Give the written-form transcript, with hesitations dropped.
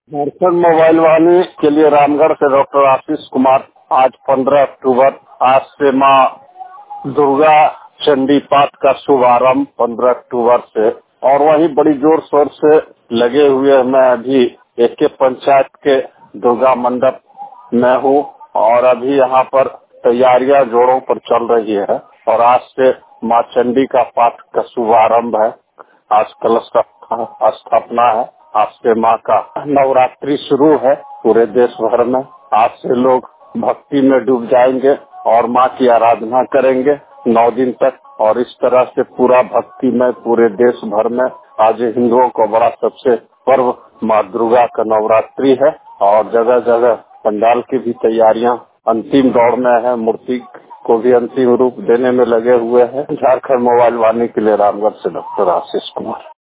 Jharkhand mobile वाणी के लिए रामगढ़ से डॉक्टर आशीष कुमार। आज 15 अक्टूबर, आज से माँ दुर्गा चंडी पाठ का शुभारंभ 15 अक्टूबर से, और वही बड़ी जोर शोर से लगे हुए मैं अभी एक के पंचायत के दुर्गा मंडप में हूँ और अभी यहाँ पर तैयारियां जोरों पर चल रही है और आज से माँ चंडी का पाठ का शुभारंभ है। आज कलश का स्थापना है। आज से माँ का नवरात्रि शुरू है पूरे देश भर में। आज से लोग भक्ति में डूब जाएंगे और माँ की आराधना करेंगे 9 दिन तक, और इस तरह से पूरा भक्ति में पूरे देश भर में आज हिंदुओं को बड़ा सबसे पर्व माँ दुर्गा का नवरात्रि है और जगह जगह पंडाल की भी तैयारियां अंतिम दौर में है। मूर्ति को भी अंतिम रूप देने में लगे हुए हैं। झारखंड मोबाइल वाणी के लिए रामगढ़ से डॉक्टर आशीष कुमार।